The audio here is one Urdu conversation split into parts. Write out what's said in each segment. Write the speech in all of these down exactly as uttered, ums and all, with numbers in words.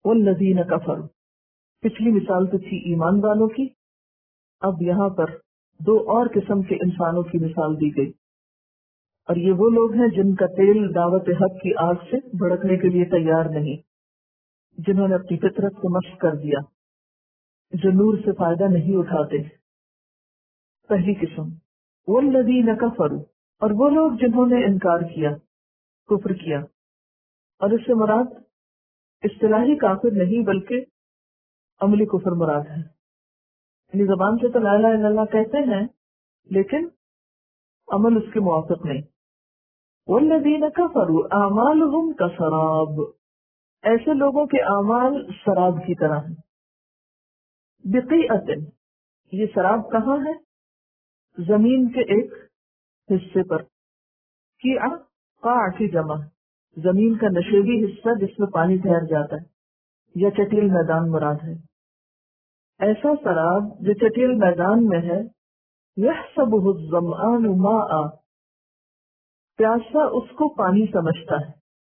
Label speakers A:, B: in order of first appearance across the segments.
A: والذین کفروا، پچھلی مثال تو تھی ایمان والوں کی، اب یہاں پر دو اور قسم کے انسانوں کی مثال دی گئی، اور یہ وہ لوگ ہیں جن کا تیل دعوت حق کی آگ سے بھڑکنے کے لیے تیار نہیں، جنہوں نے اپنی فطرت کو مسخ کر دیا، جو نور سے فائدہ نہیں اٹھاتے۔ پہلی قسم والذین کفروا، اور وہ لوگ جنہوں نے انکار کیا، کفر کیا، اور اس سے مراد اصطلاحی کافر نہیں بلکہ عملی کفر مراد ہے، یعنی زبان سے تو لا الہ الا اللہ کہتے ہیں لیکن عمل اس کے موافق نہیں۔ والذین کفروا اعمالهم کسراب، ایسے لوگوں کے اعمال سراب کی طرح ہیں۔ بقیعۃ، یہ سراب کہاں ہے؟ زمین کے ایک حصے پر، قیعہ قاع کی جمع، زمین کا نشیبی حصہ جس میں پانی ٹھہر جاتا ہے، یا چٹیل میدان مراد ہے۔ ایسا سراب جو چٹیل میدان میں ہے، یحسبہ الظمآن ماء، پیاسا اس کو پانی سمجھتا ہے،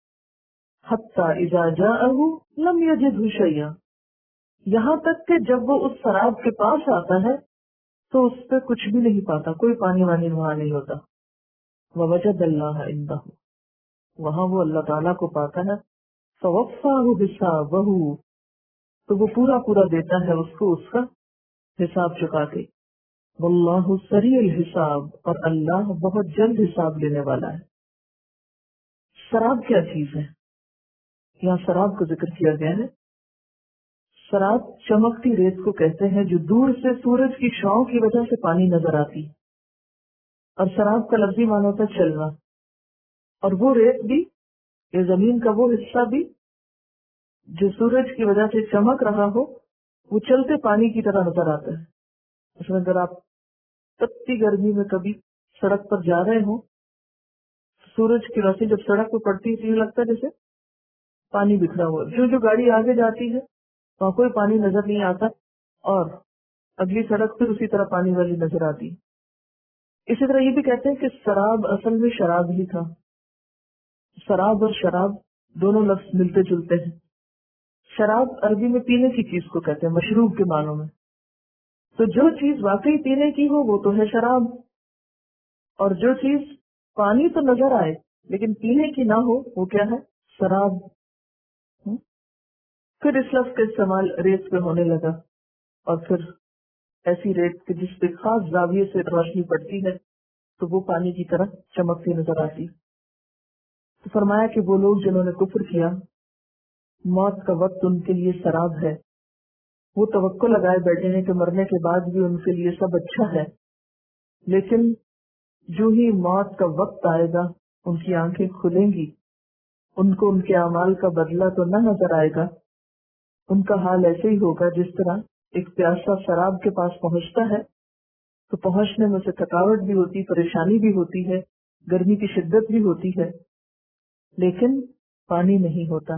A: حتی اذا جاءہ لم یجدہ شیئا، یہاں تک کہ جب وہ اس سراب کے پاس آتا ہے تو اس پہ کچھ بھی نہیں پاتا، کوئی پانی وانی وہاں نہیں ہوتا۔ ووجد اللہ عندہ، وہاں وہ اللہ تعالیٰ کو پاتا ہے۔ فوفاہ حسابہ، تو وہ پورا پورا دیتا ہے اس کو اس کا حساب چکا کے۔ واللہ سریع الحساب، اور اللہ بہت جلد حساب لینے والا ہے۔ سراب کیا چیز ہے؟ یہاں سراب کا ذکر کیا گیا ہے۔ سراب چمکتی ریت کو کہتے ہیں جو دور سے سورج کی شعاؤں کی وجہ سے پانی نظر آتی، اور سراب کا لفظی معنی ہوتا ہے چلنا، اور وہ ریت بھی، یہ زمین کا وہ حصہ بھی جو سورج کی وجہ سے چمک رہا ہو، وہ چلتے پانی کی طرح نظر آتا ہے۔ اس میں اگر آپ تپتی گرمی میں کبھی سڑک پر جا رہے ہوں، سورج کی روشنی جب سڑک پہ پڑتی ہے تو یہ لگتا ہے جیسے پانی بکھرا ہوا، جو جو گاڑی آگے جاتی ہے وہاں کوئی پانی نظر نہیں آتا، اور اگلی سڑک پھر اسی طرح پانی والی نظر آتی۔ اسی طرح یہ بھی کہتے ہیں کہ سراب اصل میں شراب ہی تھا۔ سراب اور شراب دونوں لفظ ملتے جلتے ہیں۔ شراب عربی میں پینے کی چیز کو کہتے ہیں، مشروب کے معنوں میں، تو جو چیز واقعی پینے کی ہو وہ تو ہے شراب، اور جو چیز پانی تو نظر آئے لیکن پینے کی نہ ہو وہ کیا ہے؟ شراب۔ پھر اس لفظ کا استعمال ریت پہ ہونے لگا، اور پھر ایسی ریت کہ جس پہ خاص زاویے سے روشنی پڑتی ہے تو وہ پانی کی طرح چمکتی نظر آتی۔ تو فرمایا کہ وہ لوگ جنہوں نے کفر کیا، موت کا وقت ان کے لیے سراب ہے، وہ توقع لگائے بیٹھے ہیں کہ مرنے کے بعد بھی ان کے لیے سب اچھا ہے، لیکن جو ہی موت کا وقت آئے گا ان کی آنکھیں کھلیں گی، ان کو ان کے اعمال کا بدلہ تو نہ نظر آئے گا، ان کا حال ایسے ہی ہوگا جس طرح ایک پیاسا شراب کے پاس پہنچتا ہے تو پہنچنے میں سے تھکاوٹ بھی ہوتی، پریشانی بھی ہوتی ہے، گرمی کی شدت بھی ہوتی ہے، لیکن پانی نہیں ہوتا۔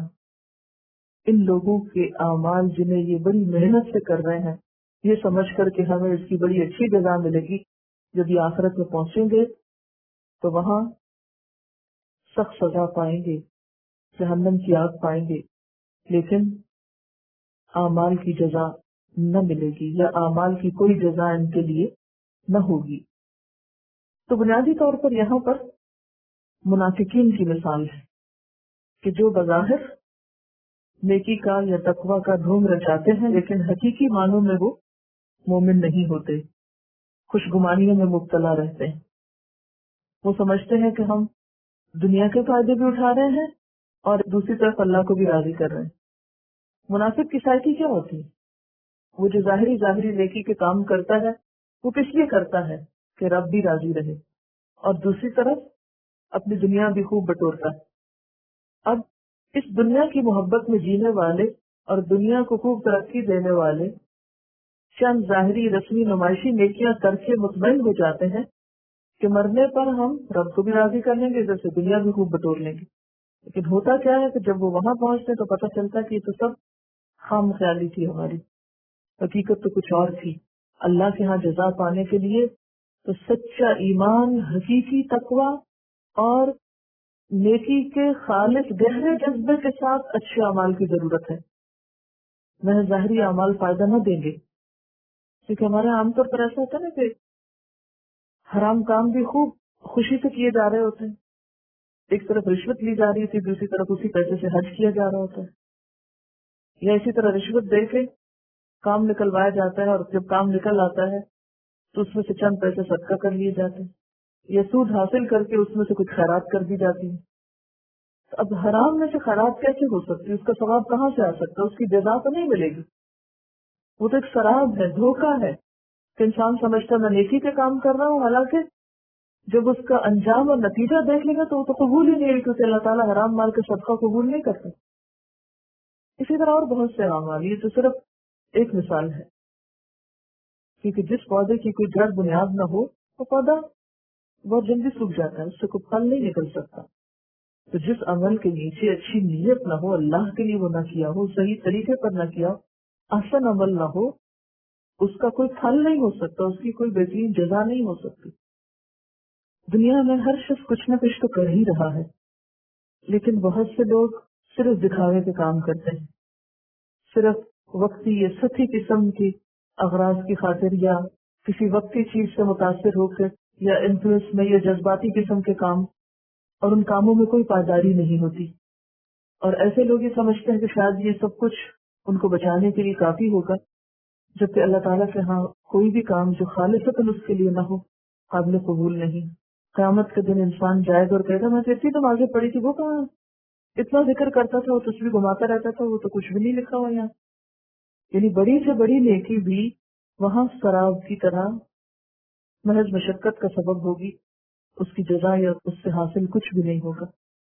A: ان لوگوں کے اعمال جنہیں یہ بڑی محنت سے کر رہے ہیں، یہ سمجھ کر کہ ہمیں اس کی بڑی اچھی جزا ملے گی، جب یہ آخرت میں پہنچیں گے تو وہاں سخت سزا پائیں گے، جہنم کی آگ پائیں گے، لیکن اعمال کی جزا نہ ملے گی، یا اعمال کی کوئی جزا ان کے لیے نہ ہوگی۔ تو بنیادی طور پر یہاں پر منافقین کی مثال ہے کہ جو بظاہر نیکی کا یا تقوی کا دھوم رچاتے ہیں لیکن حقیقی معنوں میں وہ مومن نہیں ہوتے، خوشگمانیوں میں مبتلا رہتے ہیں۔ وہ سمجھتے ہیں کہ ہم دنیا کے فائدے بھی اٹھا رہے ہیں اور دوسری طرف اللہ کو بھی راضی کر رہے ہیں۔ منافق کی سائیکی کیا ہوتی ہے؟ وہ جو ظاہری ظاہری نیکی کے کام کرتا ہے وہ کس لیے کرتا ہے؟ کہ رب بھی راضی رہے، اور دوسری طرف اپنی دنیا بھی خوب بٹورتا ہے۔ اب اس دنیا کی محبت میں جینے والے اور دنیا کو خوب ترقی دینے والے چند ظاہری رسمی نمائشی نیکیاں کر کے مطمئن ہو جاتے ہیں کہ مرنے پر ہم رب کو بھی راضی کر لیں گے، جیسے دنیا بھی خوب بٹور لیں گے۔ لیکن ہوتا کیا ہے کہ جب وہ وہاں پہنچتے تو پتہ چلتا کہ یہ تو سب خام خیالی تھی، ہماری حقیقت تو کچھ اور تھی۔ اللہ کے ہاں جزا پانے کے لیے تو سچا ایمان، حقیقی تقوی اور نیکی کے خالص گہرے جذبے کے ساتھ اچھے اعمال کی ضرورت ہے۔ محض ظاہری اعمال فائدہ نہ دیں گے، کیونکہ ہمارے عام طور پر ایسا ہوتا ہے نا کہ حرام کام بھی خوب خوشی سے کیے جا رہے ہوتے ہیں، ایک طرف رشوت لی جا رہی تھی، دوسری طرف اسی پیسے سے حج کیا جا رہا ہوتا ہے، یا اسی طرح رشوت دے کے کام نکلوایا جاتا ہے، اور جب کام نکل آتا ہے تو اس میں سے چند پیسے صدقہ کر لیے جاتے ہیں، یا سود حاصل کر کے اس میں سے کچھ خیرات کر دی جاتی ہے۔ تو اب حرام میں سے خیرات کیسے ہو سکتی ہے؟ اس کا ثواب کہاں سے آ سکتا ہے؟ اس کی جزا تو نہیں ملے گی، وہ تو ایک شراب ہے، دھوکہ ہے کہ انسان سمجھتا میں نیکی کے کام کر رہا ہوں، حالانکہ جب اس کا انجام اور نتیجہ دیکھ لے گا تو وہ تو قبول ہی نہیں ہے، کیونکہ اللہ تعالیٰ حرام مال کے صدقہ قبول نہیں کرتا۔ اسی طرح اور بہت سے اعمال، یہ تو صرف ایک مثال ہے، کیونکہ جس پودے کی کوئی جڑ بنیاد نہ ہو وہ پودا بہت جلدی سوکھ جاتا ہے، اس سے کوئی پھل نہیں نکل سکتا۔ تو جس عمل کے نیچے اچھی نیت نہ ہو، اللہ کے لیے وہ نہ کیا ہو، صحیح طریقے پر نہ کیا ہو، احسن عمل نہ ہو، اس کا کوئی پھل نہیں ہو سکتا، اس کی کوئی بہترین جزا نہیں ہو سکتی۔ دنیا میں ہر شخص کچھ نہ کچھ تو کر ہی رہا ہے، لیکن بہت سے لوگ صرف دکھاوے کے کام کرتے ہیں، صرف وقتی یا سطحی قسم کی اغراض کی خاطر، یا کسی وقتی چیز سے متاثر ہو کر، یا انفلوئنس میں، یا جذباتی قسم کے کام، اور ان کاموں میں کوئی پائیداری نہیں ہوتی، اور ایسے لوگ یہ سمجھتے ہیں کہ شاید یہ سب کچھ ان کو بچانے کے لیے کافی ہوگا، جبکہ اللہ تعالیٰ کے ہاں کوئی بھی کام جو خالصتاً اس کے لیے نہ ہو قابل قبول نہیں۔ قیامت کے دن انسان جائے گا اور کہے گا میں تو اتنی نمازیں پڑھی تھی، وہ کہاں؟ اتنا ذکر کرتا تھا، وہ تصویر گھماتا رہتا تھا، وہ تو کچھ بھی نہیں لکھا ہوا یہاں۔ یعنی بڑی سے بڑی نیکی بھی وہاں شراب کی طرح محض مشقت کا سبب ہوگی، اس کی جزا یا اس سے حاصل کچھ بھی نہیں ہوگا۔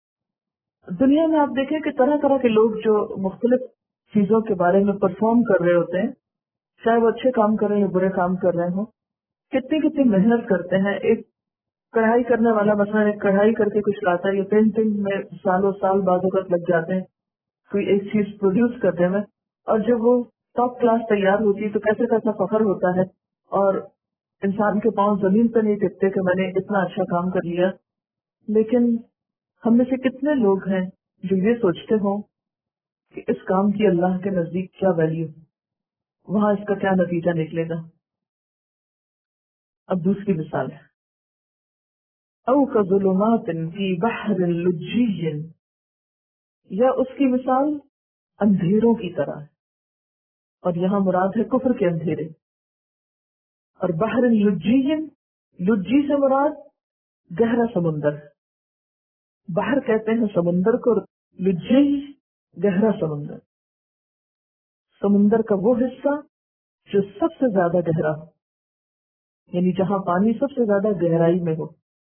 A: دنیا میں آپ دیکھیں کہ طرح طرح کے لوگ جو مختلف چیزوں کے بارے میں پرفارم کر رہے ہوتے ہیں، چاہے وہ اچھے کام کر رہے ہیں یا برے کام کر رہے ہوں، کتنی کتنی محنت کرتے ہیں۔ ایک کڑھائی کرنے والا مثلا ایک کڑھائی کر کے کچھ لاتا ہے، یا پینٹنگ میں سالوں سال بعد وقت لگ جاتے ہیں کوئی ایک چیز پروڈیوس کرنے میں، اور جب وہ ٹاپ کلاس تیار ہوتی ہے تو کیسے کیسا فخر ہوتا ہے، اور انسان کے پاؤں زمین پہ نہیں ٹکتے کہ میں نے اتنا اچھا کام کر لیا۔ لیکن ہم میں سے کتنے لوگ ہیں جو یہ سوچتے ہوں کہ اس کام کی اللہ کے نزدیک کیا ویلیو، وہاں اس کا کیا نتیجہ نکلے گا۔ اب دوسری مثال ہے، او کظلمات فی بحر لجی، یا اس کی مثال اندھیروں کی طرح ہے، اور یہاں مراد ہے کفر کے اندھیرے۔ اور بحر لجی، لجی سے مراد گہرا سمندر، بحر کہتے ہیں سمندر کو، اور لجی گہرا سمندر، سمندر کا وہ حصہ جو سب سے زیادہ گہرا ہو، یعنی جہاں پانی سب سے زیادہ گہرائی میں ہو۔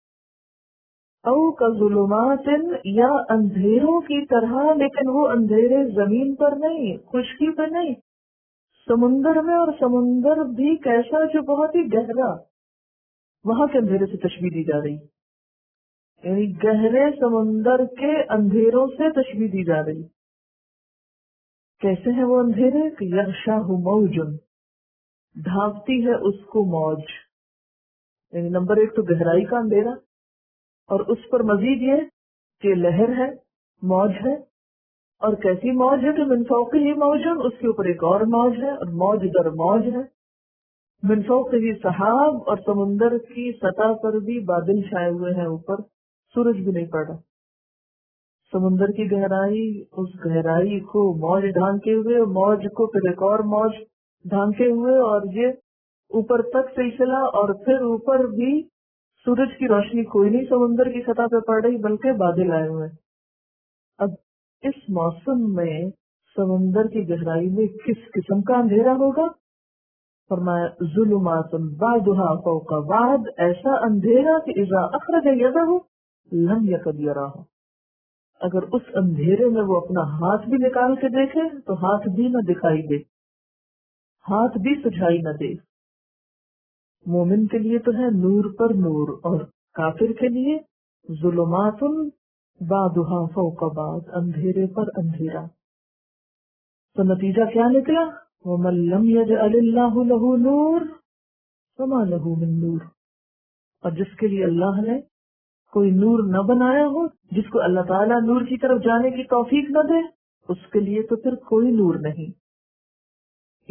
A: او کظلمات، یا اندھیروں کی طرح، لیکن وہ اندھیرے زمین پر نہیں، خشکی پر نہیں، سمندر میں، اور سمندر بھی کیسا جو بہت ہی گہرا، وہاں کے اندھیرے سے تشبیہ دی جا رہی، یعنی گہرے سمندر کے اندھیروں سے تشبیہ دی جا رہی۔ کیسے ہیں وہ اندھیرے؟ کہ یغشاہ موج، ڈھانپتی ہے اس کو موج، یعنی نمبر ایک تو گہرائی کا اندھیرا، اور اس پر مزید یہ کہ لہر ہے، موج ہے، اور کیسی موج ہے کہ من فوقہ موج، اس کے اوپر ایک اور موج ہے، اور موج در موج ہے، من فوقہ سحاب، اور سمندر کی سطح پر بھی بادل چھائے ہوئے ہیں، اوپر سورج بھی نہیں پڑ رہا۔ سمندر کی گہرائی، اس گہرائی کو موج ڈھانکے ہوئے، موج کو پھر ایک اور موج ڈھانکے ہوئے، اور یہ اوپر تک سلسلہ، اور پھر اوپر بھی سورج کی روشنی کوئی نہیں سمندر کی سطح پہ پڑ رہی، بلکہ بادل آئے ہوئے۔ اب اس موسم میں سمندر کی گہرائی میں کس قسم کا اندھیرا ہوگا؟ فرمایا ظلمات بعضها فوق بعض، ایسا اندھیرا کہ اذا اخرج یدہ لم یکد یراہ، اگر اس اندھیرے میں وہ اپنا ہاتھ بھی نکال کے دیکھے تو ہاتھ بھی نہ دکھائی دے، ہاتھ بھی سجھائی نہ دے۔ مومن کے لیے تو ہے نور پر نور، اور کافر کے لیے ظلمات بعضها فوق بعض، اندھیرے پر اندھیرا۔ تو نتیجہ کیا نکلا؟ وَمَن لَّمْ يَجْعَلِ اللَّهُ لَهُ نُورٌ فَمَا لَهُ مِن نُور، اور جس کے لیے اللہ نے کوئی نور نہ بنایا ہو، جس کو اللہ تعالیٰ نور کی طرف جانے کی توفیق نہ دے، اس کے لیے تو پھر کوئی نور نہیں۔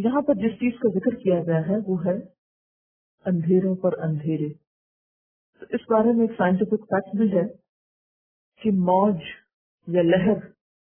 A: یہاں پر جس چیز کا ذکر کیا گیا ہے وہ ہے اندھیروں پر اندھیرے. تو اس بارے میں ایک سائنٹیفک فیکٹ بھی ہے کہ موج یا لہر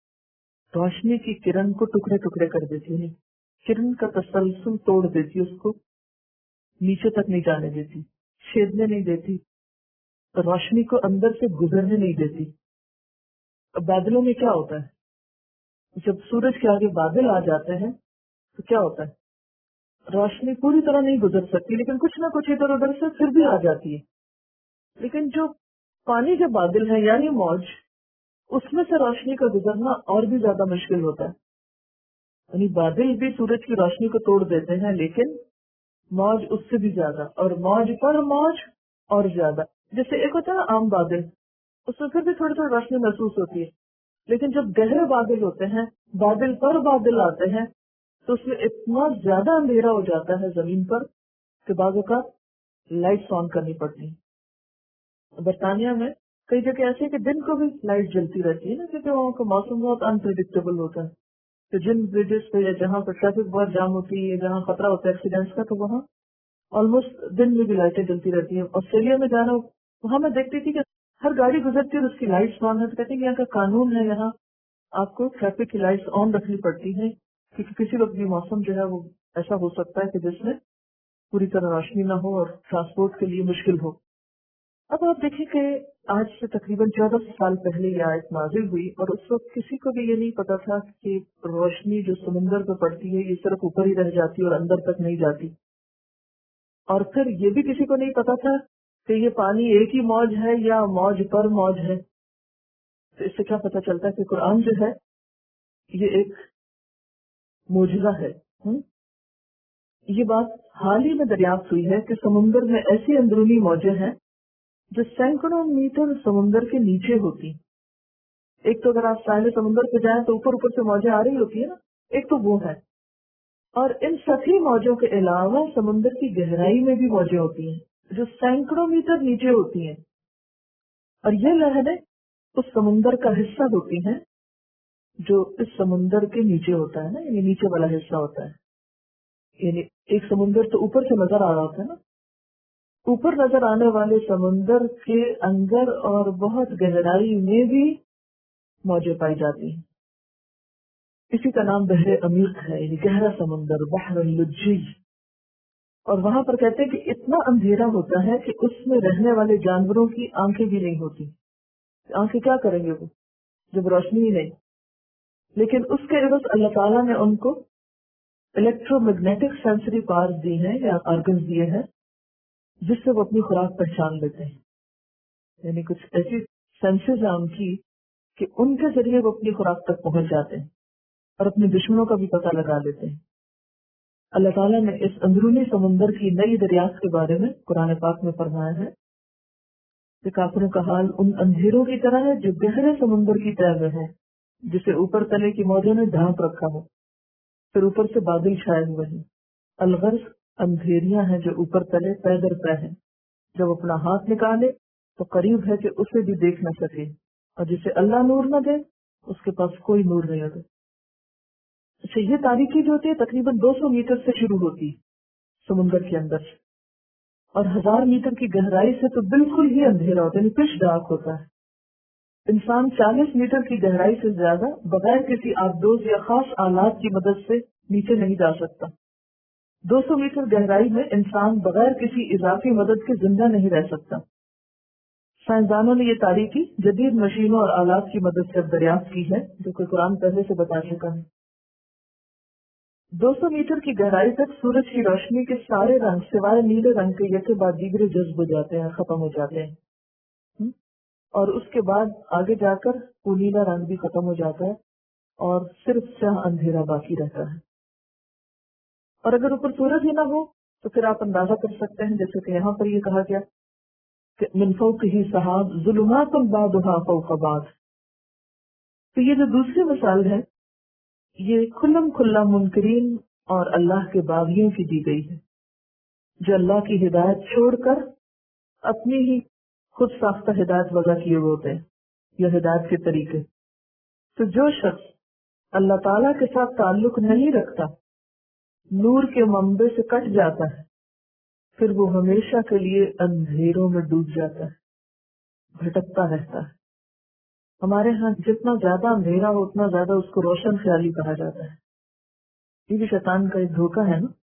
A: روشنی کی کرن کو ٹکڑے ٹکڑے کر دیتی ہے، کرن کا تسلسل توڑ دیتی، اس کو نیچے تک نہیں جانے دیتی، چھیدنے نہیں دیتی، روشنی کو اندر سے گزرنے نہیں دیتی. اب بادلوں میں کیا ہوتا ہے، جب سورج کے آگے بادل آ جاتے ہیں تو کیا ہوتا ہے، روشنی پوری طرح نہیں گزر سکتی، لیکن کچھ نہ کچھ ادھر ادھر سے پھر بھی آ جاتی ہے. لیکن جو پانی کے بادل ہیں یعنی موج، اس میں سے روشنی کا گزرنا اور بھی زیادہ مشکل ہوتا ہے. یعنی بادل بھی سورج کی روشنی کو توڑ دیتے ہیں، لیکن موج اس سے بھی زیادہ، اور موج پر موج اور زیادہ. جیسے ایک ہوتا ہے عام بادل، اس میں پھر بھی تھوڑی تھوڑی روشنی محسوس ہوتی ہے، لیکن جب گہرے بادل ہوتے ہیں، بادل پر بادل آتے ہیں، تو اس میں اتنا زیادہ اندھیرا ہو جاتا ہے زمین پر کہ بعض اوقات لائٹس آن کرنی پڑتی ہیں. برطانیہ میں کئی جگہ ایسے ہے کہ دن کو بھی لائٹ جلتی رہتی ہے نا، کیونکہ وہاں کا موسم بہت انپریڈکٹیبل ہوتا ہے. تو جن بریجز پہ یا جہاں پر ٹریفک بہت جام ہوتی ہے، جہاں خطرہ ہوتا ہے ایکسیڈنٹس کا، تو وہاں آلموسٹ دن میں بھی لائٹیں جلتی رہتی ہیں. آسٹریلیا میں جانا، وہاں میں دیکھتی تھی کہ ہر گاڑی گزرتی ہے اور اس کی لائٹس آن ہے. تو کہتے ہیں یہاں کا قانون ہے، یہاں آپ کو ٹریفک کی لائٹس آن رکھنی پڑتی ہیں، کیونکہ کسی وقت بھی موسم جو ہے وہ ایسا ہو سکتا ہے کہ جس میں پوری طرح روشنی نہ ہو اور ٹرانسپورٹ کے لیے مشکل ہو. اب آپ دیکھیں کہ آج سے تقریباً چودہ سال پہلے یہ آیت نازل ہوئی، اور اس وقت کسی کو بھی یہ نہیں پتا تھا کہ روشنی جو سمندر پہ پڑتی ہے یہ صرف اوپر ہی رہ جاتی اور اندر تک نہیں جاتی. اور پھر یہ بھی کسی کو نہیں پتا تھا کہ یہ پانی ایک ہی موج ہے یا موج پر موج ہے. تو اس سے کیا پتا چلتا ہے کہ قرآن جو ہے یہ ایک معجزہ ہے. ہم؟ یہ بات حال ہی میں دریافت ہوئی ہے کہ سمندر میں ایسی اندرونی موجیں ہیں جو سینکڑوں میٹر سمندر کے نیچے ہوتی. ایک تو اگر آپ ساحل سمندر پہ جائیں تو اوپر اوپر سے موجیں آ رہی ہوتی ہیں نا، ایک تو وہ ہے. اور ان سطحی موجوں کے علاوہ سمندر کی گہرائی میں بھی موجیں ہوتی ہیں جو سینکڑوں میٹر نیچے ہوتی ہیں. اور یہ لہریں اس سمندر کا حصہ ہوتی ہیں جو اس سمندر کے نیچے ہوتا ہے نا، یعنی نیچے والا حصہ ہوتا ہے. یعنی ایک سمندر تو اوپر سے نظر آ رہا ہوتا ہے نا، اوپر نظر آنے والے سمندر کے اندر اور بہت گہرائی میں بھی موجیں پائی جاتی ہیں. اسی کا نام بحر عمیق ہے، یعنی گہرا سمندر، بحر اللجی. اور وہاں پر کہتے ہیں کہ اتنا اندھیرا ہوتا ہے کہ اس میں رہنے والے جانوروں کی آنکھیں بھی نہیں ہوتی. آنکھیں کیا کریں گے وہ جب روشنی ہی نہیں. لیکن اس کے عوض اللہ تعالیٰ نے ان کو الیکٹرو میگنیٹک سینسری پارز دی ہیں یا آرگنز دیے ہیں جس سے وہ اپنی خوراک پہچان لیتے ہیں. یعنی کچھ ایسی سینسز ہیں ان کی کہ ان کے ذریعے وہ اپنی خوراک تک پہنچ جاتے ہیں اور اپنے دشمنوں کا بھی پتہ لگا لیتے ہیں. اللہ تعالیٰ نے اس اندرونی سمندر کی نئی دریافت کے بارے میں قرآن پاک میں فرمایا ہے کہ کافروں کا حال ان اندھیروں کی طرح ہے جو گہرے سمندر کی تہہ میں ہے، جسے اوپر تلے کی موجوں نے ڈھانپ رکھا ہو، پھر اوپر سے بادل چھائے ہوئے ہیں. الغرض اندھیریاں ہیں جو اوپر تلے پے در پے ہیں. جب اپنا ہاتھ نکالے تو قریب ہے کہ اسے بھی دیکھ نہ سکے، اور جسے اللہ نور نہ دے اس کے پاس کوئی نور نہیں ہوتا. اچھا، یہ تاریکی جو ہوتی ہے تقریباً دو سو میٹر سے شروع ہوتی سمندر کے اندر سے، اور ہزار میٹر کی گہرائی سے تو بالکل ہی اندھیرا ہوتا ہے، یعنی پچ ڈارک ہوتا ہے. انسان چالیس میٹر کی گہرائی سے زیادہ بغیر کسی آبدوز یا خاص آلات کی مدد سے نیچے نہیں جا سکتا. دو سو میٹر گہرائی میں انسان بغیر کسی اضافی مدد کے زندہ نہیں رہ سکتا. سائنسدانوں نے یہ تاریکی جدید مشینوں اور آلات کی مدد سے دریافت کی ہے، جو کہ قرآن پہلے سے بتا چکا ہے. دو سو میٹر کی گہرائی تک سورج کی روشنی کے سارے رنگ سوائے نیلے رنگ کے یکے بعد دیگرے جذب ہو جاتے ہیں، ختم ہو جاتے ہیں، اور اس کے بعد آگے جا کر وہ نیلا رنگ بھی ختم ہو جاتا ہے اور صرف سیاہ اندھیرا باقی رہتا ہے. اور اگر اوپر سورج ہی نہ ہو تو پھر آپ اندازہ کر سکتے ہیں، جیسے کہ یہاں پر یہ کہا گیا کہ من فوقہ سحاب ظلمات بعضها فوق بعض. تو یہ جو دوسری مثال ہے یہ کھلم کھلا منکرین اور اللہ کے باغیوں کی دی گئی ہے، جو اللہ کی ہدایت چھوڑ کر اپنی ہی خود ساختہ ہدایت وضع کیے ہوتے ہیں یا ہدایت کے طریقے. تو جو شخص اللہ تعالیٰ کے ساتھ تعلق نہیں رکھتا نور کے منبع سے کٹ جاتا ہے پھر وہ ہمیشہ کے لیے اندھیروں میں ڈوب جاتا ہے، بھٹکتا رہتا ہے۔ ہمارے ہاں جتنا زیادہ اندھیرا ہو اتنا زیادہ اس کو روشن خیالی کہا جاتا ہے۔ یہ بھی شیطان کا ایک دھوکہ ہے نا۔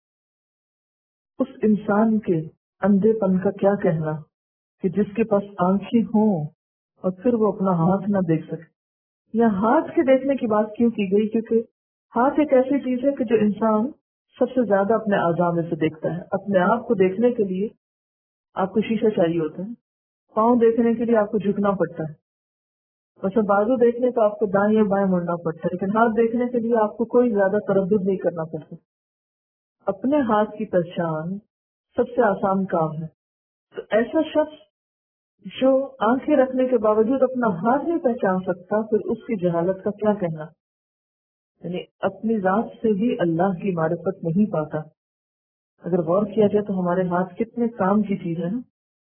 A: اس انسان کے اندھے پن کا کیا کہنا کہ جس کے پاس آنکھیں ہوں اور پھر وہ اپنا ہاتھ نہ دیکھ سکے۔ یا ہاتھ کے دیکھنے کی بات کیوں کی گئی؟ کیونکہ ہاتھ ایک ایسی چیز ہے کہ جو انسان سب سے زیادہ اپنے اعضاء میں سے دیکھتا ہے۔ اپنے آپ کو دیکھنے کے لیے آپ کو شیشہ چاہیے ہوتا ہے، پاؤں دیکھنے کے لیے آپ کو جھکنا پڑتا ہے، ویسے بازو دیکھنے تو آپ کو دائیں یا بائیں مڑنا پڑتا ہے، لیکن ہاتھ دیکھنے کے لیے آپ کو کوئی زیادہ تردد نہیں کرنا پڑتا۔ اپنے ہاتھ کی پہچان سب سے آسان کام ہے۔ تو ایسا شخص جو آنکھیں رکھنے کے باوجود اپنا ہاتھ نہیں پہچان سکتا، پھر اس کی جہالت کا کیا کہنا؟ یعنی اپنی ذات سے بھی اللہ کی معرفت نہیں پاتا۔ اگر غور کیا جائے تو ہمارے ہاتھ کتنے کام کی چیز ہے نا۔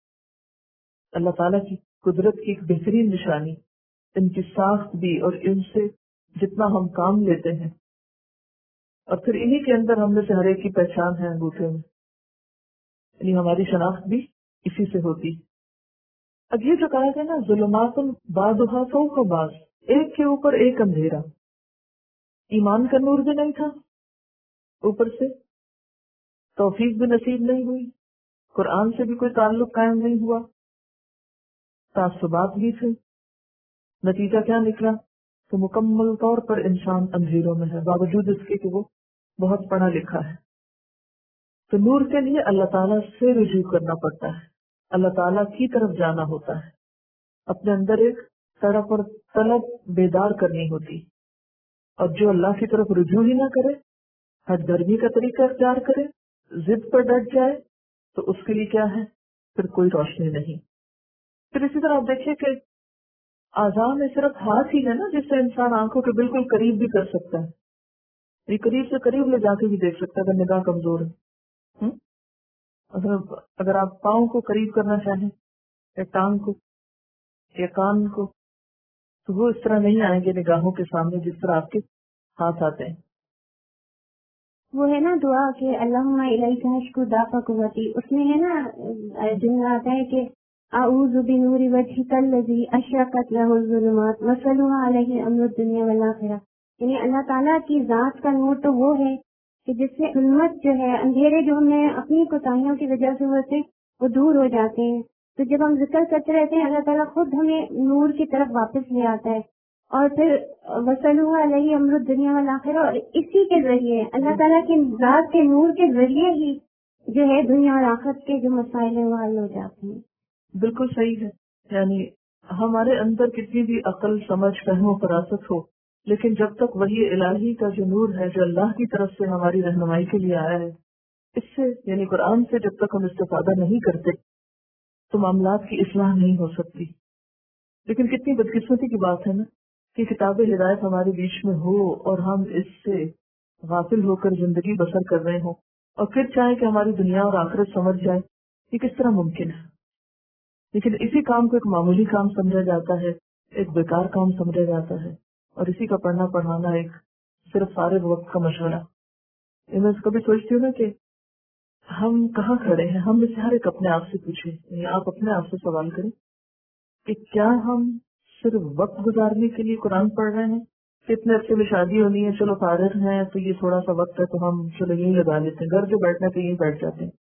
A: اللہ تعالیٰ کی قدرت کی ایک بہترین نشانی ان کی ساخت بھی، اور ان سے جتنا ہم کام لیتے ہیں، اور پھر انہی کے اندر ہم میں سے ہر ایک کی پہچان ہے انگوٹھے میں، یعنی ہماری شناخت بھی اسی سے ہوتی۔ اب یہ جو کہا گیا نا ظلمات بعضها فوق بعض، ایک کے اوپر ایک اندھیرا، ایمان کا نور بھی نہیں تھا، اوپر سے توفیق بھی نصیب نہیں ہوئی، قرآن سے بھی کوئی تعلق قائم نہیں ہوا، تعصبات بھی تھے، نتیجہ کیا نکلا کہ مکمل طور پر انسان اندھیروں میں ہے، باوجود اس کے کہ وہ بہت پڑھا لکھا ہے۔ تو نور کے لیے اللہ تعالیٰ سے رجوع کرنا پڑتا ہے، اللہ تعالیٰ کی طرف جانا ہوتا ہے، اپنے اندر ایک تڑپ اور طلب بیدار کرنی ہوتی، اور جو اللہ کی طرف رجوع ہی نہ کرے، ہٹ درمی کا طریقہ اختیار کرے، ضد پر ڈٹ جائے، تو اس کے لیے کیا ہے؟ پھر کوئی روشنی نہیں۔ پھر اسی طرح آپ دیکھیے کہ اعضاء میں صرف ہاتھ ہی ہے نا جس سے انسان آنکھوں کے بالکل قریب بھی کر سکتا ہے، یہ قریب سے قریب لے جا کے بھی دیکھ سکتا ہے اگر نگاہ کمزور ہے۔ ہم؟ اگر اگر آپ پاؤں کو قریب کرنا چاہیں یا ٹانگ کو یا کان کو، تو وہ اس طرح نہیں آئیں گے نگاہوں کے سامنے جس طرح آپ کے ہاتھ آتے ہیں۔
B: وہ ہے نا دعا کہ اللہم الیک اشکو ضعف قوتی، اس میں ہے نا جملہ آتا ہے کہ اعوذ بنور وجہک الذی اشرقت لہ الظلمات وصلح علیہ امر الدنیا والآخرہ، یعنی اللہ تعالیٰ کی ذات کا نور تو وہ ہے کہ جس سے ظلمت جو ہے، اندھیرے جو ہمیں اپنی کوتاہیوں کی وجہ سے ہوتے وہ دور ہو جاتے ہیں۔ تو جب ہم ذکر کرتے رہتے ہیں اللہ تعالیٰ خود ہمیں نور کی طرف واپس لے آتا ہے، اور پھر وصلح علیہ امر الدنیا والآخرہ، اور اسی کے ذریعے اللہ تعالیٰ کی ذات کے نور کے ذریعے ہی جو ہے دنیا اور آخرت کے جو مسائل ہیں وہ حل ہو جاتے ہیں۔
A: بالکل صحیح ہے، یعنی ہمارے اندر کتنی بھی عقل، سمجھ، فہم و فراست ہو، لیکن جب تک وحی الہی کا جو نور ہے جو اللہ کی طرف سے ہماری رہنمائی کے لیے آیا ہے، اس سے یعنی قرآن سے جب تک ہم استفادہ نہیں کرتے تو معاملات کی اصلاح نہیں ہو سکتی۔ لیکن کتنی بدقسمتی کی بات ہے نا کہ کتاب ہدایت ہمارے بیچ میں ہو اور ہم اس سے غافل ہو کر زندگی بسر کر رہے ہوں، اور پھر چاہے کہ ہماری دنیا اور آخرت سمجھ جائے، یہ کس طرح ممکن ہے؟ لیکن اسی کام کو ایک معمولی کام سمجھا جاتا ہے، ایک بیکار کام سمجھا جاتا ہے، اور اسی کا پڑھنا پڑھانا ایک صرف فارغ وقت کا مشورہ۔ میں کبھی سوچتی ہوں نا کہ ہم کہاں کھڑے ہیں، ہم میں سے ہر ایک اپنے آپ سے پوچھے، یعنی آپ اپنے آپ سے سوال کریں کہ کیا ہم صرف وقت گزارنے کے لیے قرآن پڑھ رہے ہیں؟ اتنے عرصے میں شادی ہونی ہے، چلو فارغ ہیں تو یہ تھوڑا سا وقت ہے تو ہم چلو یہیں لگا لیتے ہیں، گھر جو بیٹھنا تو یہیں بیٹھ جاتے ہیں۔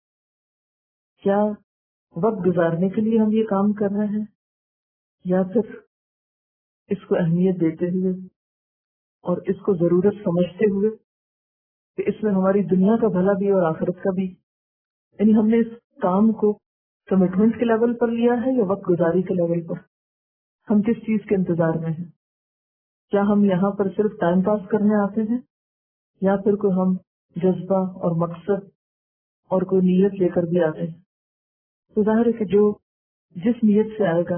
A: کیا وقت گزارنے کے لیے ہم یہ کام کر رہے ہیں، یا پھر اس کو اہمیت دیتے ہوئے اور اس کو ضرورت سمجھتے ہوئے کہ اس میں ہماری دنیا کا بھلا بھی اور آخرت کا بھی، یعنی ہم نے اس کام کو کمٹمنٹ کے لیول پر لیا ہے یا وقت گزاری کے لیول پر؟ ہم کس چیز کے انتظار میں ہیں؟ کیا ہم یہاں پر صرف ٹائم پاس کرنے آتے ہیں، یا پھر کوئی ہم جذبہ اور مقصد اور کوئی نیت لے کر بھی آتے ہیں؟ تو ظاہر ہے کہ جو جس نیت سے آئے گا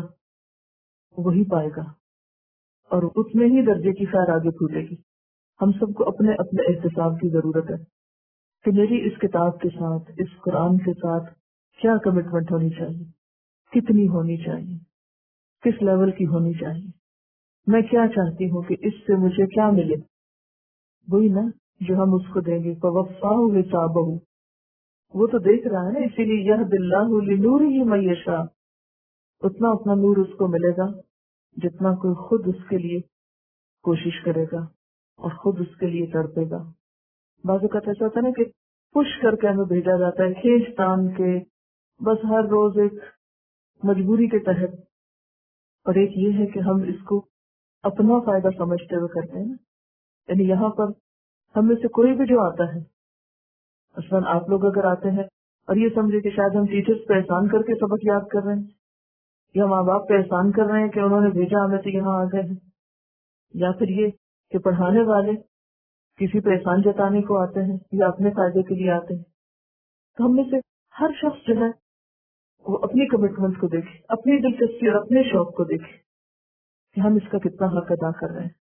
A: وہی پائے گا، اور اتنے ہی درجے کی خیر آگے پھوٹے گی۔ ہم سب کو اپنے اپنے احتساب کی ضرورت ہے کہ میری اس کتاب کے ساتھ، اس قرآن کے ساتھ کیا کمٹمنٹ ہونی چاہیے، کتنی ہونی چاہیے، کس لیول کی ہونی چاہیے، میں کیا چاہتی ہوں کہ اس سے مجھے کیا ملے، وہی نا جو ہم اس کو دیں گے. فَوَفَّاهُ حِسَابَهُ, وہ تو دیکھ رہا ہے نا, اسی لیے یہد اللہ لنورہ من یشاء, اتنا اپنا نور اس کو ملے گا جتنا کوئی خود اس کے لیے کوشش کرے گا اور خود اس کے لیے تڑپے گا. بعض اوقات ایسا ہوتا ہے نا کہ پش کر کے ہمیں بھیجا جاتا ہے, کھینچ تان کے, بس ہر روز ایک مجبوری کے تحت. اور ایک یہ ہے کہ ہم اس کو اپنا فائدہ سمجھتے ہوئے کرتے ہیں نا. یعنی یہاں پر ہم میں سے کوئی بھی جو آتا ہے, مثلاً آپ لوگ اگر آتے ہیں اور یہ سمجھے کہ شاید ہم ٹیچرز پہ احسان کر کے سبق یاد کر رہے ہیں, یا ماں باپ پہ احسان کر رہے ہیں کہ انہوں نے بھیجا ہمیں تو یہاں آ گئے ہیں, یا پھر یہ کہ پڑھانے والے کسی پہ احسان جتانے کو آتے ہیں یا اپنے فائدے کے لیے آتے ہیں, تو ہم میں سے ہر شخص جو ہے وہ اپنی کمٹمنٹ کو دیکھے, اپنی دلچسپی اور اپنے شوق کو دیکھے کہ ہم اس کا کتنا حق ادا کر رہے ہیں.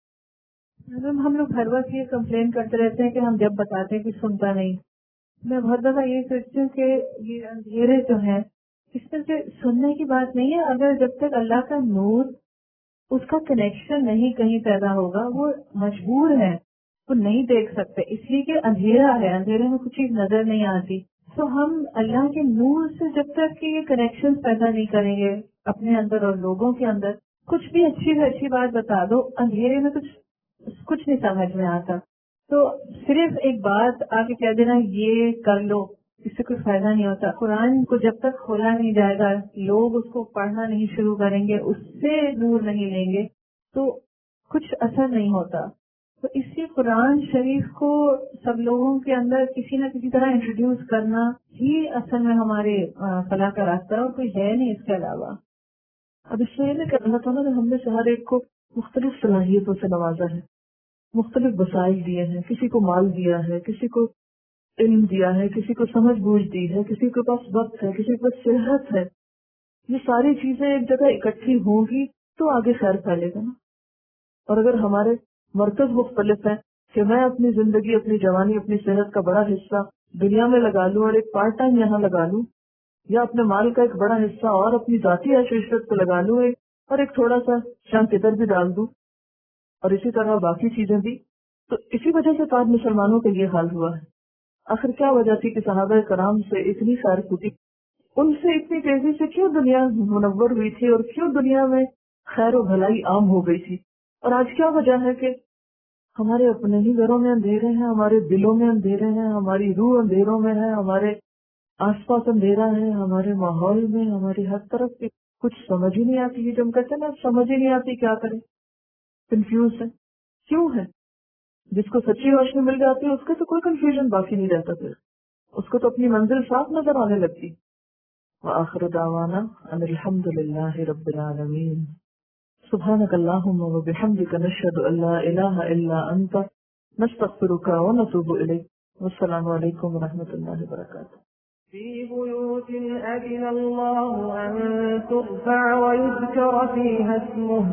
A: ہم لوگ ہر وقت یہ کمپلین کرتے رہتے ہیں کہ ہم جب بتاتے ہیں کہ سنتا نہیں. میں بہت دفعہ یہ سوچتی ہوں کہ یہ اندھیرے جو ہیں اس میں سے سننے کی بات نہیں ہے. اگر جب تک اللہ کا نور, اس کا کنیکشن نہیں کہیں پیدا ہوگا, وہ مجبور ہے, وہ نہیں دیکھ سکتے, اس لیے کہ اندھیرا ہے, اندھیرے میں کچھ چیز نظر نہیں آتی. تو ہم اللہ کے نور سے جب تک کہ یہ کنیکشن پیدا نہیں کریں گے اپنے اندر اور لوگوں کے اندر, کچھ بھی اچھی سے اچھی بات بتا دو, اندھیرے میں کچھ کچھ نہیں سمجھ میں آتا. تو صرف ایک بات آ کے کہہ دینا یہ کر لو, اس سے کوئی فائدہ نہیں ہوتا. قرآن کو جب تک کھولا نہیں جائے گا, لوگ اس کو پڑھنا نہیں شروع کریں گے, اس سے نور نہیں لیں گے, تو کچھ اثر نہیں ہوتا. تو اس لیے قرآن شریف کو سب لوگوں کے اندر کسی نہ کسی طرح انٹروڈیوس کرنا ہی اصل میں ہمارے فلاح کا راستہ ہے, اور کوئی ہے نہیں اس کے علاوہ. اب اس میں کہ اللہ تعالیٰ نے ہم میں سے ہر ایک کو مختلف صلاحیتوں سے نوازا ہے, مختلف وسائل دیے ہیں. کسی کو مال دیا ہے, کسی کو علم دیا ہے, کسی کو سمجھ بوجھ دی ہے, کسی کے پاس وقت ہے, کسی کے پاس صحت ہے. یہ ساری چیزیں ایک جگہ اکٹھی ہوں گی تو آگے خیر پھیلے گا نا. اور اگر ہمارے مرکز مختلف ہیں کہ میں اپنی زندگی, اپنی جوانی, اپنی صحت کا بڑا حصہ دنیا میں لگا لوں اور ایک پارٹ ٹائم یہاں لگا لوں, یا اپنے مال کا ایک بڑا حصہ اور اپنی ذاتی عیش و عشرت پہ لگا لوں ایک, اور ایک تھوڑا سا شام ادھر بھی ڈال دوں, اور اسی طرح باقی چیزیں بھی, تو اسی وجہ سے تو آج مسلمانوں کا یہ حال ہوا ہے. آخر کیا وجہ تھی کہ صحابہ کرام سے اتنی خیر پھوٹی, ان سے اتنی تیزی سے کیوں دنیا منور ہوئی تھی اور کیوں دنیا میں خیر و بھلائی عام ہو گئی تھی؟ اور آج کیا وجہ ہے کہ ہمارے اپنے ہی گھروں میں اندھیرے ہیں, ہمارے دلوں میں اندھیرے ہیں, ہماری روح اندھیروں میں ہے, ہمارے آس پاس اندھیرا ہے, ہمارے ماحول میں, ہماری ہر طرف کی کچھ سمجھ ہی نہیں آتی. جو ہم کہتے ہیں نا سمجھ ہی نہیں آتی کیا کریں, کنفیوز ہے. کیوں ہے؟ جس کو سچی روشنی مل جاتی ہے اس کا تو کوئی کنفیوژن باقی نہیں رہتا, پھر اس کو تو اپنی منزل صاف نظر آنے لگتی. وآخر دعوانا ان الحمد للہ رب العالمین. سبحانک اللہم وبحمدک نشہد ان لا الہ الا انت نستغفرک ونتوب الیک. والسلام علیکم ورحمۃ اللہ وبرکاتہ.
C: في بيوت أذن الله أن ترفع ويذكر فيها اسمه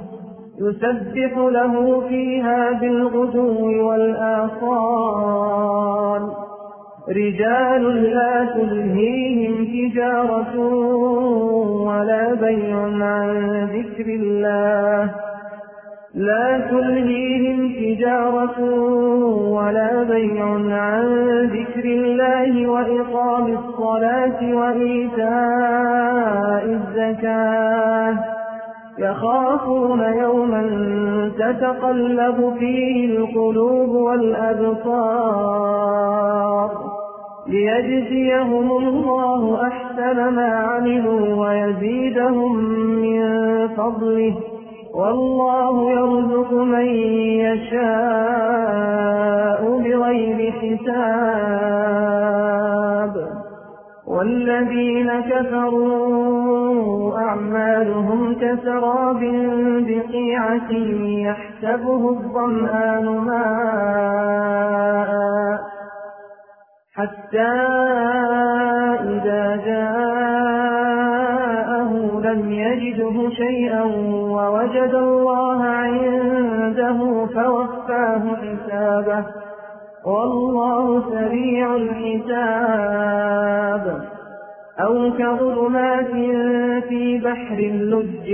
C: يسبح له فيها بالغدو والآصال رجال لا تلهيهم تجارة ولا بيع عن ذكر الله لا تلهيهم تجارة ولا بيع عن ذكر الله وإقام الصلاة وإيتاء الزكاة يخافون يوما تتقلب فيه القلوب والأبصار ليجزيهم الله أحسن ما عملوا ويزيدهم من فضله والله يرزق من يشاء بغير حساب. والذين كفروا أعمالهم كسراب بقيعة يحسبه الظمآن ماء حتى إذا جاءه لم يجده شيئا ووجد الله عنده فوفاه حسابه والله سريع الحساب. أو كظلمات في بحر لج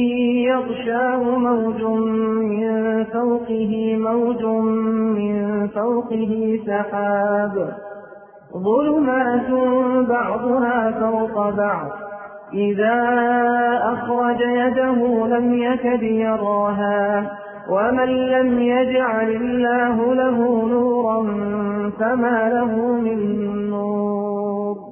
C: يغشاه موج من فوقه موج من فوقه سحاب ظلمات بعضها فوق بعض إذا أخرج يده لم يكد يراها ومن لم يجعل الله له نورا فما له من نور